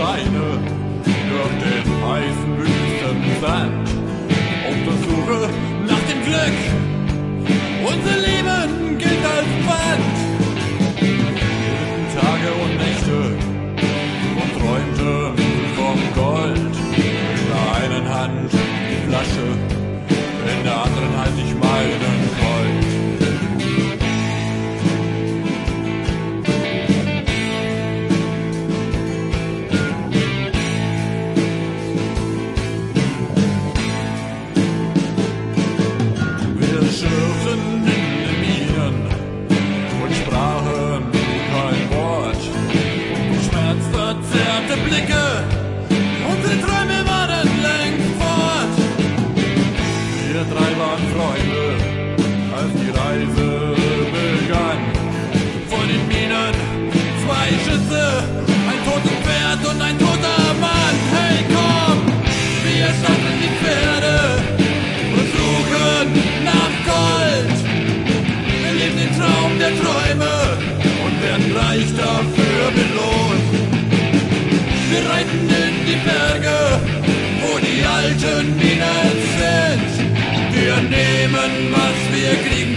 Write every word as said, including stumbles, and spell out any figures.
Steine durch den heißen Wüstensand. Auf der Suche nach dem Glück, unser Leben gilt als Pfand. Wir Tage und Nächte und träumten vom Gold. In der einen Hand die Flasche, in der anderen halt ich meinen Colt. Schürften in den Minen und sprachen kein Wort. Schmerzverzerrte Blicke, unsere Träume waren längst fort. Wir drei waren Freunde, als die Reise begann. Vor den Minen zwei Schüsse, ein totes Pferd und ein toter Mann. Hey komm, wir standen die Pferde und suchen nach Gold. Wir leben den Traum der Träume und werden reich dafür belohnt. Wir reiten in die Berge, wo die alten Minen sind. Wir nehmen, was wir kriegen